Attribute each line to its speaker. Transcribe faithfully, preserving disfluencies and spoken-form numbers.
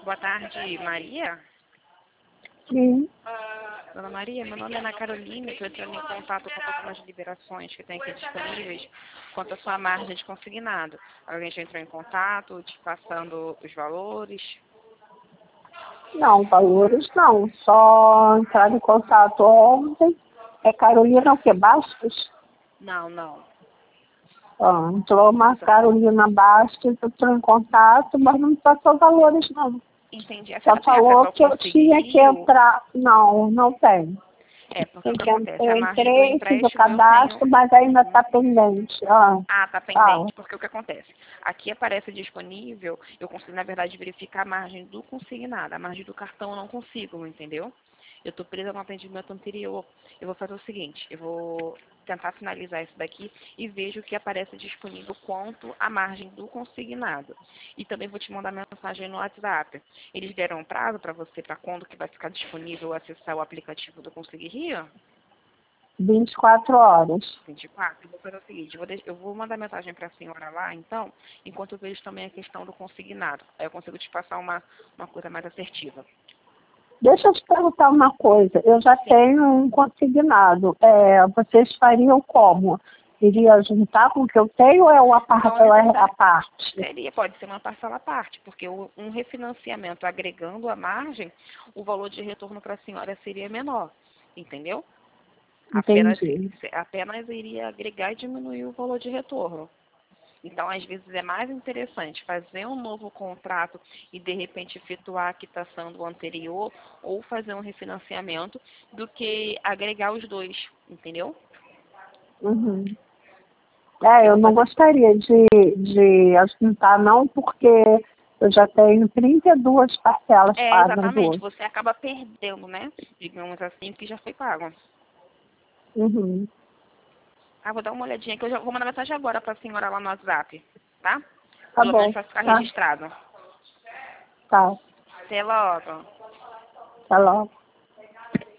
Speaker 1: Boa tarde, Maria.
Speaker 2: Sim.
Speaker 1: Dona Maria, meu nome é Ana Carolina, estou entrando em contato com algumas liberações que tem aqui disponíveis quanto à sua margem de consignado. Alguém já entrou em contato, te passando os valores?
Speaker 2: Não, valores não. Só entrar em contato ontem. É Carolina o que? Bastos?
Speaker 1: Não, não.
Speaker 2: Ah, entrou uma Carolina Bastos, entrou em contato, mas não me passou valores não.
Speaker 1: Entendi. A
Speaker 2: Só
Speaker 1: senhora tem
Speaker 2: falou
Speaker 1: acesso ao
Speaker 2: que eu tinha que
Speaker 1: Consignio?
Speaker 2: entrar. Não, não tem.
Speaker 1: É, porque o
Speaker 2: Tem
Speaker 1: que
Speaker 2: que
Speaker 1: acontece? A
Speaker 2: eu
Speaker 1: margem do
Speaker 2: entrei, fiz o
Speaker 1: empréstimo eu
Speaker 2: cadastro,
Speaker 1: tenho...
Speaker 2: mas ainda está pendente. Ah,
Speaker 1: Ah, tá
Speaker 2: fala.
Speaker 1: pendente, porque o que acontece? Aqui aparece disponível, eu consigo, na verdade, verificar a margem do consignado. A margem do cartão eu não consigo, entendeu? Eu estou presa no atendimento anterior. Eu vou fazer o seguinte, eu vou tentar finalizar isso daqui e vejo o que aparece disponível quanto à margem do consignado. E também vou te mandar mensagem no WhatsApp. Eles deram um prazo para você, para quando que vai ficar disponível acessar o aplicativo do Consegui Rio?
Speaker 2: vinte e quatro horas.
Speaker 1: vinte e quatro, eu vou fazer o seguinte, eu vou, deix- eu vou mandar mensagem para a senhora lá, então, enquanto eu vejo também a questão do consignado. Aí eu consigo te passar uma, uma coisa mais assertiva.
Speaker 2: Deixa eu te perguntar uma coisa. Eu já tenho um consignado. É, vocês fariam como? Iria juntar com o que eu tenho ou é uma parcela à parte?
Speaker 1: Seria, pode ser uma parcela à parte, porque o- um refinanciamento agregando a margem, o valor de retorno para a senhora seria menor, entendeu? Apenas,
Speaker 2: Entendi.
Speaker 1: apenas iria agregar e diminuir o valor de retorno. Então, às vezes, é mais interessante fazer um novo contrato e, de repente, efetuar a quitação do anterior ou fazer um refinanciamento do que agregar os dois, entendeu?
Speaker 2: Uhum. É,
Speaker 1: Eu
Speaker 2: eu
Speaker 1: vou
Speaker 2: não
Speaker 1: fazer...
Speaker 2: gostaria de, de juntar não, porque eu já tenho trinta e duas parcelas
Speaker 1: É,
Speaker 2: pagas
Speaker 1: exatamente.
Speaker 2: hoje.
Speaker 1: Você acaba perdendo, né? Digamos assim, que já foi pago.
Speaker 2: Uhum.
Speaker 1: Ah, vou dar uma olhadinha que eu já vou mandar mensagem agora para a senhora lá no WhatsApp, tá?
Speaker 2: Tá
Speaker 1: Pelo menos
Speaker 2: bom.
Speaker 1: para ficar
Speaker 2: Tá.
Speaker 1: registrado.
Speaker 2: Tá.
Speaker 1: Até logo.
Speaker 2: Tá logo.